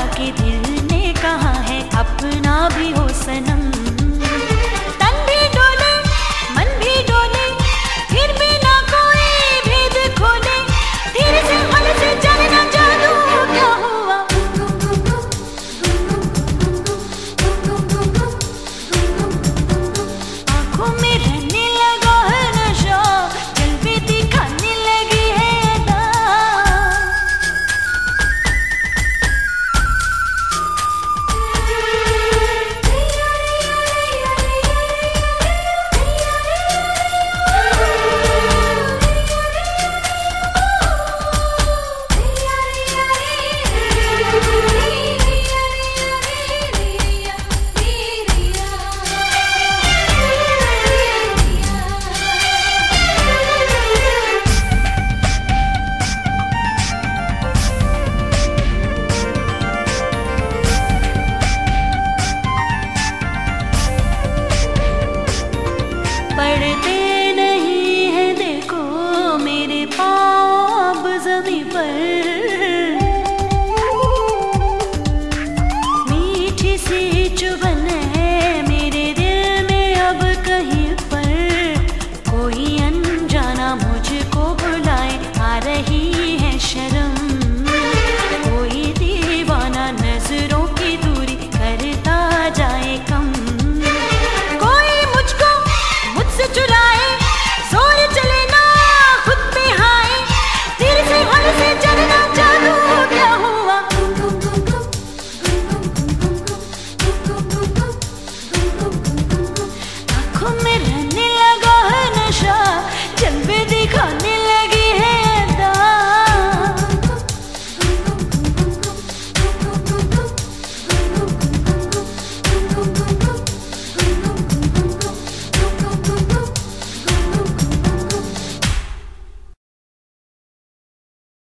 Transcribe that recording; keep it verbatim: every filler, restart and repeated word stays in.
के दिल ने कहा है अपना भी हो सनम। तन भी डोले मन भी डोले फिर भी ना कोई भेद खोले, धीरे से हल से चलना जादू क्या हुआ। आंखों में रहने लगा है नशा, जलवे दिखाने लगी है अदा। पड़ते नहीं है देखो मेरे पाँव ज़मीं पर, मीठी सी चुभन है मेरे दिल में अब कहीं पर। कोई अनजाना मुझको बुलाए आ रही है शर्म, कोई दीवाना नजरों की दूरी करता जाए कम। से चुराए जोर चले ना खुद पे हाय, धीरे से हल से चलना जादू क्या हुआ। आँखों में रहने